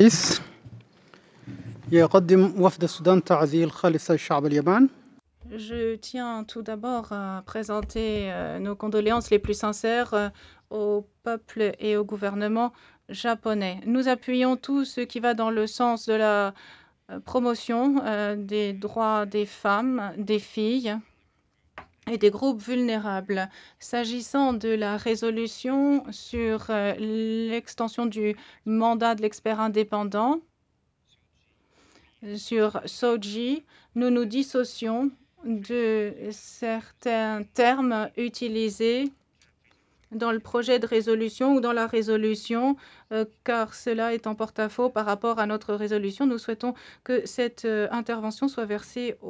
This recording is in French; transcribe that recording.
الرئيس. يقدم وفد السودان تعزية خالصة للشعب اليابان. Je tiens tout d'abord à présenter nos condoléances les plus sincères au peuple et au gouvernement japonais. Nous appuyons tout ce qui va dans le sens de la promotion des droits des femmes, des filles et des groupes vulnérables. S'agissant de la résolution sur l'extension du mandat de l'expert indépendant, sur Soji, nous nous dissocions de certains termes utilisés dans le projet de résolution ou dans la résolution, car cela est en porte-à-faux par rapport à notre résolution. Nous souhaitons que cette intervention soit versée